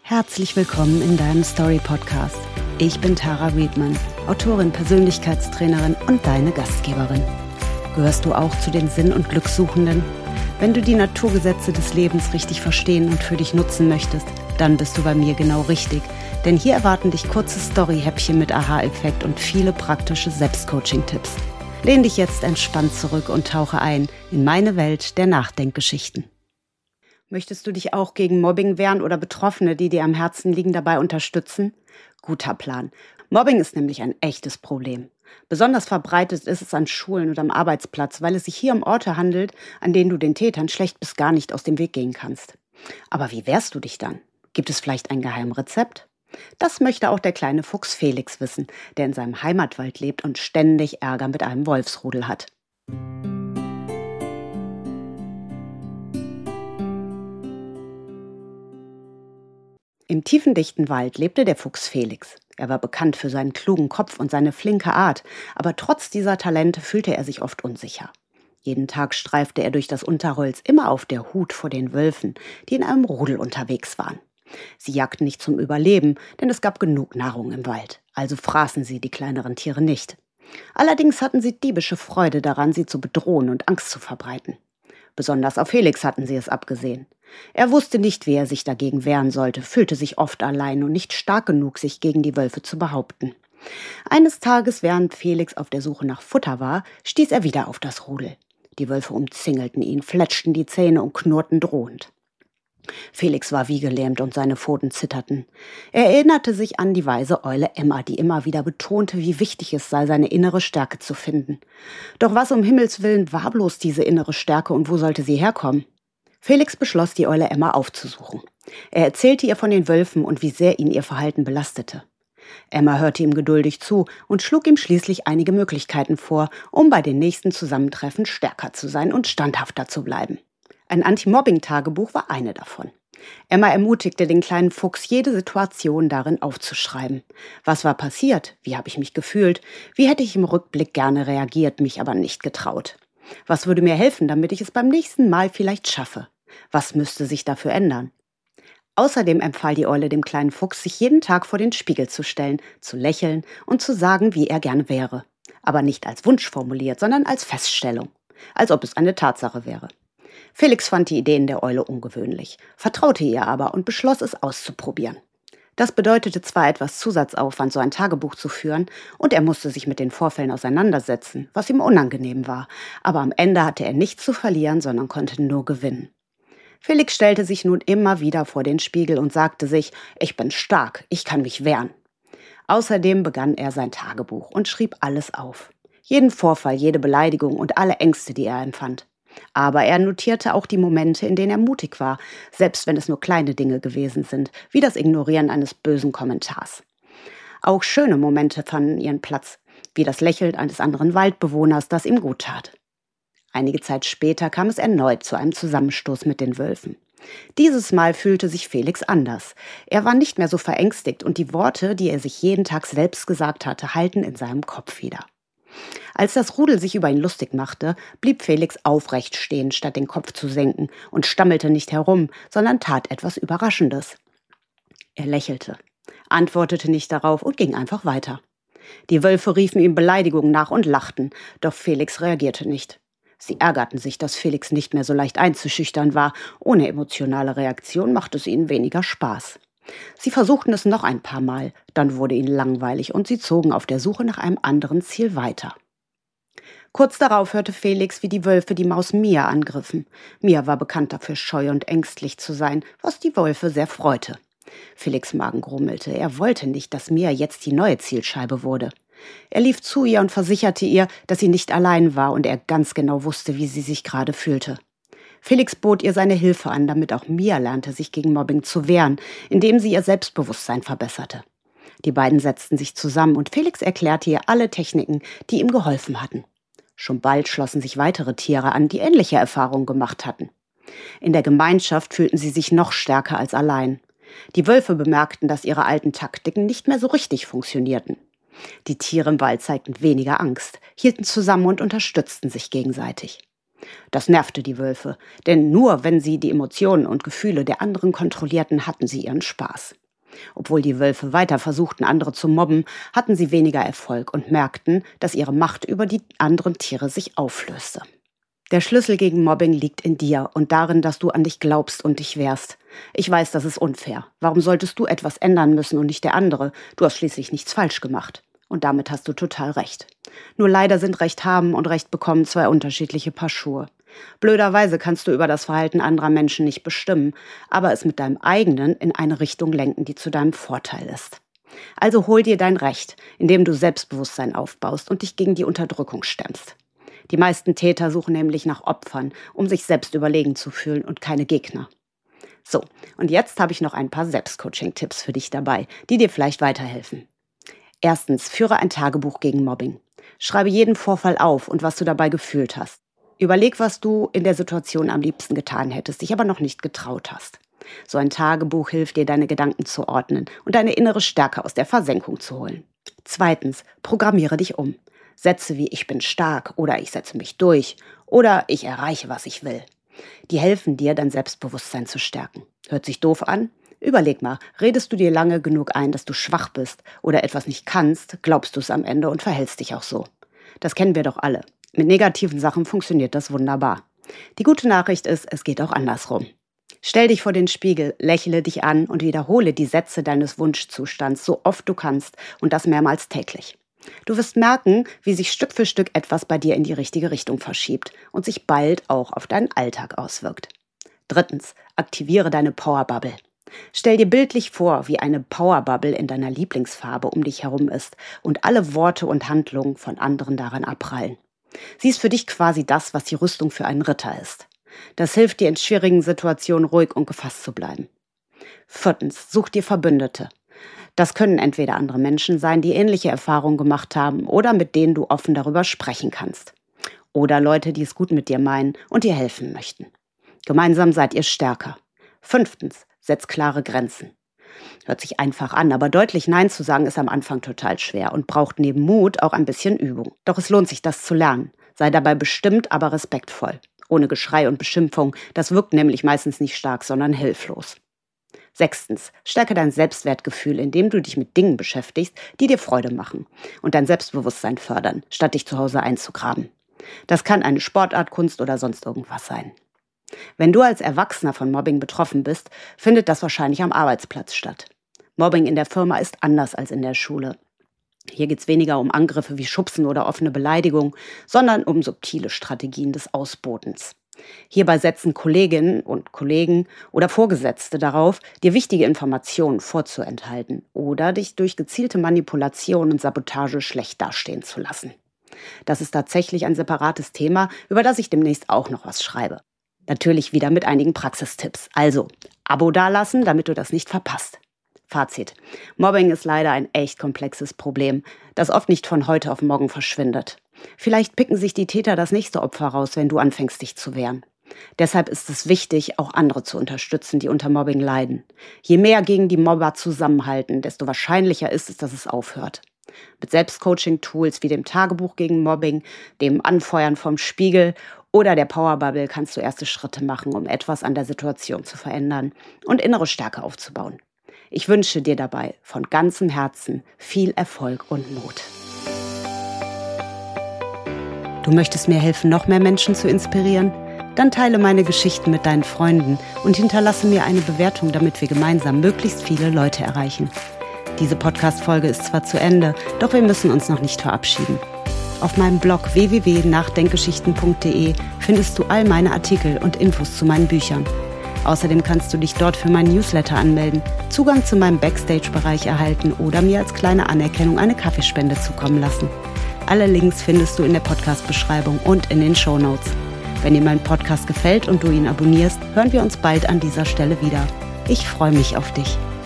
Herzlich willkommen in deinem Story-Podcast. Ich bin Tara Riedman, Autorin, Persönlichkeitstrainerin und deine Gastgeberin. Gehörst du auch zu den Sinn- und Glückssuchenden? Wenn du die Naturgesetze des Lebens richtig verstehen und für dich nutzen möchtest, dann bist du bei mir genau richtig. Denn hier erwarten dich kurze Story-Häppchen mit Aha-Effekt und viele praktische Selbstcoaching-Tipps. Lehn dich jetzt entspannt zurück und tauche ein in meine Welt der Nachdenkgeschichten. Möchtest du dich auch gegen Mobbing wehren oder Betroffene, die dir am Herzen liegen, dabei unterstützen? Guter Plan. Mobbing ist nämlich ein echtes Problem. Besonders verbreitet ist es an Schulen und am Arbeitsplatz, weil es sich hier um Orte handelt, an denen du den Tätern schlecht bis gar nicht aus dem Weg gehen kannst. Aber wie wehrst du dich dann? Gibt es vielleicht ein Geheimrezept? Das möchte auch der kleine Fuchs Felix wissen, der in seinem Heimatwald lebt und ständig Ärger mit einem Wolfsrudel hat. Im tiefen, dichten Wald lebte der Fuchs Felix. Er war bekannt für seinen klugen Kopf und seine flinke Art, aber trotz dieser Talente fühlte er sich oft unsicher. Jeden Tag streifte er durch das Unterholz, immer auf der Hut vor den Wölfen, die in einem Rudel unterwegs waren. Sie jagten nicht zum Überleben, denn es gab genug Nahrung im Wald, also fraßen sie die kleineren Tiere nicht. Allerdings hatten sie diebische Freude daran, sie zu bedrohen und Angst zu verbreiten. Besonders auf Felix hatten sie es abgesehen. Er wusste nicht, wie er sich dagegen wehren sollte, fühlte sich oft allein und nicht stark genug, sich gegen die Wölfe zu behaupten. Eines Tages, während Felix auf der Suche nach Futter war, stieß er wieder auf das Rudel. Die Wölfe umzingelten ihn, fletschten die Zähne und knurrten drohend. Felix war wie gelähmt und seine Pfoten zitterten. Er erinnerte sich an die weise Eule Emma, die immer wieder betonte, wie wichtig es sei, seine innere Stärke zu finden. Doch was um Himmels Willen war bloß diese innere Stärke und wo sollte sie herkommen? Felix beschloss, die Eule Emma aufzusuchen. Er erzählte ihr von den Wölfen und wie sehr ihn ihr Verhalten belastete. Emma hörte ihm geduldig zu und schlug ihm schließlich einige Möglichkeiten vor, um bei den nächsten Zusammentreffen stärker zu sein und standhafter zu bleiben. Ein Anti-Mobbing-Tagebuch war eine davon. Emma ermutigte den kleinen Fuchs, jede Situation darin aufzuschreiben. Was war passiert? Wie habe ich mich gefühlt? Wie hätte ich im Rückblick gerne reagiert, mich aber nicht getraut? Was würde mir helfen, damit ich es beim nächsten Mal vielleicht schaffe? Was müsste sich dafür ändern? Außerdem empfahl die Eule dem kleinen Fuchs, sich jeden Tag vor den Spiegel zu stellen, zu lächeln und zu sagen, wie er gerne wäre. Aber nicht als Wunsch formuliert, sondern als Feststellung. Als ob es eine Tatsache wäre. Felix fand die Ideen der Eule ungewöhnlich, vertraute ihr aber und beschloss, es auszuprobieren. Das bedeutete zwar etwas Zusatzaufwand, so ein Tagebuch zu führen, und er musste sich mit den Vorfällen auseinandersetzen, was ihm unangenehm war, aber am Ende hatte er nichts zu verlieren, sondern konnte nur gewinnen. Felix stellte sich nun immer wieder vor den Spiegel und sagte sich, ich bin stark, ich kann mich wehren. Außerdem begann er sein Tagebuch und schrieb alles auf. Jeden Vorfall, jede Beleidigung und alle Ängste, die er empfand. Aber er notierte auch die Momente, in denen er mutig war, selbst wenn es nur kleine Dinge gewesen sind, wie das Ignorieren eines bösen Kommentars. Auch schöne Momente fanden ihren Platz, wie das Lächeln eines anderen Waldbewohners, das ihm gut tat. Einige Zeit später kam es erneut zu einem Zusammenstoß mit den Wölfen. Dieses Mal fühlte sich Felix anders. Er war nicht mehr so verängstigt und die Worte, die er sich jeden Tag selbst gesagt hatte, hallten in seinem Kopf wieder. Als das Rudel sich über ihn lustig machte, blieb Felix aufrecht stehen, statt den Kopf zu senken, und stammelte nicht herum, sondern tat etwas Überraschendes. Er lächelte, antwortete nicht darauf und ging einfach weiter. Die Wölfe riefen ihm Beleidigungen nach und lachten, doch Felix reagierte nicht. Sie ärgerten sich, dass Felix nicht mehr so leicht einzuschüchtern war. Ohne emotionale Reaktion machte es ihnen weniger Spaß. Sie versuchten es noch ein paar Mal, dann wurde ihnen langweilig und sie zogen auf der Suche nach einem anderen Ziel weiter. Kurz darauf hörte Felix, wie die Wölfe die Maus Mia angriffen. Mia war bekannt dafür, scheu und ängstlich zu sein, was die Wölfe sehr freute. Felix' Magen grummelte. Er wollte nicht, dass Mia jetzt die neue Zielscheibe wurde. Er lief zu ihr und versicherte ihr, dass sie nicht allein war und er ganz genau wusste, wie sie sich gerade fühlte. Felix bot ihr seine Hilfe an, damit auch Mia lernte, sich gegen Mobbing zu wehren, indem sie ihr Selbstbewusstsein verbesserte. Die beiden setzten sich zusammen und Felix erklärte ihr alle Techniken, die ihm geholfen hatten. Schon bald schlossen sich weitere Tiere an, die ähnliche Erfahrungen gemacht hatten. In der Gemeinschaft fühlten sie sich noch stärker als allein. Die Wölfe bemerkten, dass ihre alten Taktiken nicht mehr so richtig funktionierten. Die Tiere im Wald zeigten weniger Angst, hielten zusammen und unterstützten sich gegenseitig. Das nervte die Wölfe, denn nur wenn sie die Emotionen und Gefühle der anderen kontrollierten, hatten sie ihren Spaß. Obwohl die Wölfe weiter versuchten, andere zu mobben, hatten sie weniger Erfolg und merkten, dass ihre Macht über die anderen Tiere sich auflöste. Der Schlüssel gegen Mobbing liegt in dir und darin, dass du an dich glaubst und dich wehrst. Ich weiß, das ist unfair. Warum solltest du etwas ändern müssen und nicht der andere? Du hast schließlich nichts falsch gemacht. Und damit hast du total recht. Nur leider sind Recht haben und Recht bekommen zwei unterschiedliche Paar Schuhe. Blöderweise kannst du über das Verhalten anderer Menschen nicht bestimmen, aber es mit deinem eigenen in eine Richtung lenken, die zu deinem Vorteil ist. Also hol dir dein Recht, indem du Selbstbewusstsein aufbaust und dich gegen die Unterdrückung stemmst. Die meisten Täter suchen nämlich nach Opfern, um sich selbst überlegen zu fühlen und keine Gegner. So, und jetzt habe ich noch ein paar Selbstcoaching-Tipps für dich dabei, die dir vielleicht weiterhelfen. Erstens, führe ein Tagebuch gegen Mobbing. Schreibe jeden Vorfall auf und was du dabei gefühlt hast. Überleg, was du in der Situation am liebsten getan hättest, dich aber noch nicht getraut hast. So ein Tagebuch hilft dir, deine Gedanken zu ordnen und deine innere Stärke aus der Versenkung zu holen. Zweitens, programmiere dich um. Sätze wie ich bin stark oder ich setze mich durch oder ich erreiche, was ich will. Die helfen dir, dein Selbstbewusstsein zu stärken. Hört sich doof an? Überleg mal, redest du dir lange genug ein, dass du schwach bist oder etwas nicht kannst, glaubst du es am Ende und verhältst dich auch so. Das kennen wir doch alle. Mit negativen Sachen funktioniert das wunderbar. Die gute Nachricht ist, es geht auch andersrum. Stell dich vor den Spiegel, lächle dich an und wiederhole die Sätze deines Wunschzustands so oft du kannst und das mehrmals täglich. Du wirst merken, wie sich Stück für Stück etwas bei dir in die richtige Richtung verschiebt und sich bald auch auf deinen Alltag auswirkt. Drittens, aktiviere deine Powerbubble. Stell dir bildlich vor, wie eine Powerbubble in deiner Lieblingsfarbe um dich herum ist und alle Worte und Handlungen von anderen daran abprallen. Sie ist für dich quasi das, was die Rüstung für einen Ritter ist. Das hilft dir in schwierigen Situationen ruhig und gefasst zu bleiben. Viertens, such dir Verbündete. Das können entweder andere Menschen sein, die ähnliche Erfahrungen gemacht haben oder mit denen du offen darüber sprechen kannst. Oder Leute, die es gut mit dir meinen und dir helfen möchten. Gemeinsam seid ihr stärker. Fünftens, setz klare Grenzen. Hört sich einfach an, aber deutlich Nein zu sagen ist am Anfang total schwer und braucht neben Mut auch ein bisschen Übung. Doch es lohnt sich, das zu lernen. Sei dabei bestimmt, aber respektvoll. Ohne Geschrei und Beschimpfung. Das wirkt nämlich meistens nicht stark, sondern hilflos. Sechstens, stärke dein Selbstwertgefühl, indem du dich mit Dingen beschäftigst, die dir Freude machen und dein Selbstbewusstsein fördern, statt dich zu Hause einzugraben. Das kann eine Sportart, Kunst oder sonst irgendwas sein. Wenn du als Erwachsener von Mobbing betroffen bist, findet das wahrscheinlich am Arbeitsplatz statt. Mobbing in der Firma ist anders als in der Schule. Hier geht es weniger um Angriffe wie Schubsen oder offene Beleidigung, sondern um subtile Strategien des Ausbotens. Hierbei setzen Kolleginnen und Kollegen oder Vorgesetzte darauf, dir wichtige Informationen vorzuenthalten oder dich durch gezielte Manipulation und Sabotage schlecht dastehen zu lassen. Das ist tatsächlich ein separates Thema, über das ich demnächst auch noch was schreibe. Natürlich wieder mit einigen Praxistipps. Also, Abo dalassen, damit du das nicht verpasst. Fazit. Mobbing ist leider ein echt komplexes Problem, das oft nicht von heute auf morgen verschwindet. Vielleicht picken sich die Täter das nächste Opfer raus, wenn du anfängst, dich zu wehren. Deshalb ist es wichtig, auch andere zu unterstützen, die unter Mobbing leiden. Je mehr gegen die Mobber zusammenhalten, desto wahrscheinlicher ist es, dass es aufhört. Mit Selbstcoaching-Tools wie dem Tagebuch gegen Mobbing, dem Anfeuern vom Spiegel oder der Powerbubble kannst du erste Schritte machen, um etwas an der Situation zu verändern und innere Stärke aufzubauen. Ich wünsche dir dabei von ganzem Herzen viel Erfolg und Mut. Du möchtest mir helfen, noch mehr Menschen zu inspirieren? Dann teile meine Geschichten mit deinen Freunden und hinterlasse mir eine Bewertung, damit wir gemeinsam möglichst viele Leute erreichen. Diese Podcast-Folge ist zwar zu Ende, doch wir müssen uns noch nicht verabschieden. Auf meinem Blog www.nachdenkgeschichten.de findest du all meine Artikel und Infos zu meinen Büchern. Außerdem kannst du dich dort für meinen Newsletter anmelden, Zugang zu meinem Backstage-Bereich erhalten oder mir als kleine Anerkennung eine Kaffeespende zukommen lassen. Alle Links findest du in der Podcast-Beschreibung und in den Shownotes. Wenn dir mein Podcast gefällt und du ihn abonnierst, hören wir uns bald an dieser Stelle wieder. Ich freue mich auf dich.